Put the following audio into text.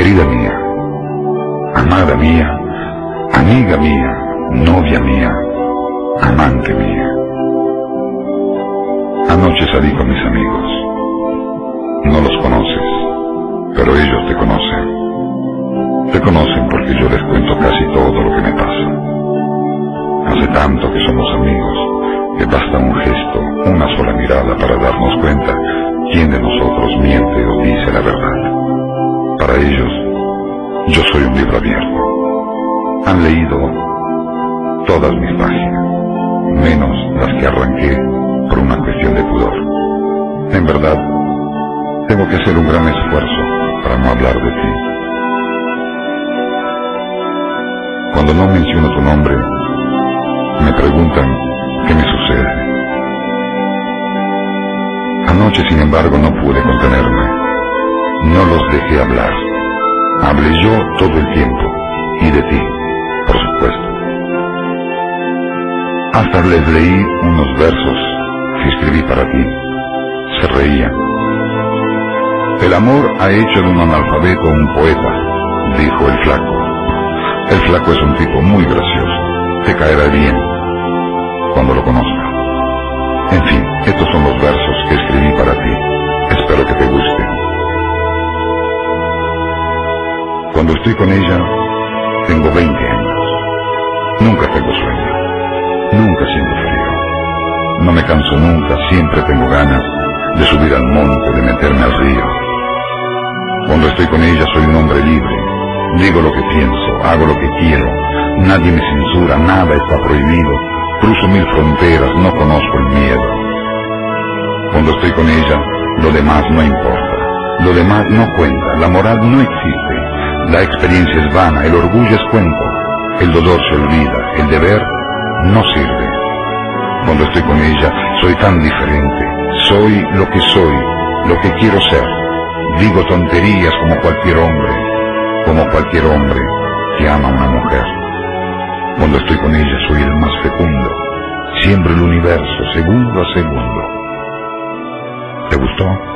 querida mía, amada mía, amiga mía, novia mía, amante mía. Anoche salí con mis amigos. No los conoces, pero ellos te conocen. Te conocen porque yo les cuento casi todo lo que me pasa. Hace tanto que somos amigos que basta un gesto, una sola mirada para darnos cuenta quién de nosotros miente o dice la verdad. Para ellos, yo soy un libro abierto. Han leído todas mis páginas, menos las que arranqué por una cuestión de pudor. En verdad, tengo que hacer un gran esfuerzo para no hablar de ti. Cuando no menciono tu nombre, me preguntan qué me sucede. Anoche, sin embargo, no pude contenerme. No los dejé hablar. Hablé yo todo el tiempo, y de ti, por supuesto. Hasta les leí unos versos que escribí para ti. Se reían. El amor ha hecho de un analfabeto un poeta, dijo el flaco. El flaco es un tipo muy gracioso. Te caerá bien cuando lo conozca. En fin, estos son los versos que escribí para ti. Espero que te gusten. Cuando estoy con ella, tengo 20 años. Nunca tengo sueño. Nunca siento frío. No me canso nunca, siempre tengo ganas de subir al monte, de meterme al río. Cuando estoy con ella soy un hombre libre. Digo lo que pienso, hago lo que quiero. Nadie me censura, nada está prohibido. Cruzo 1000 fronteras, no conozco el miedo. Cuando estoy con ella, lo demás no importa. Lo demás no cuenta, la moral no existe. La experiencia es vana, el orgullo es cuento. El dolor se olvida, el deber no sirve. Cuando estoy con ella, soy tan diferente. Soy lo que quiero ser. Digo tonterías como cualquier hombre que ama a una mujer. Cuando estoy con ella soy el más fecundo. Siembro el universo segundo a segundo. ¿Te gustó?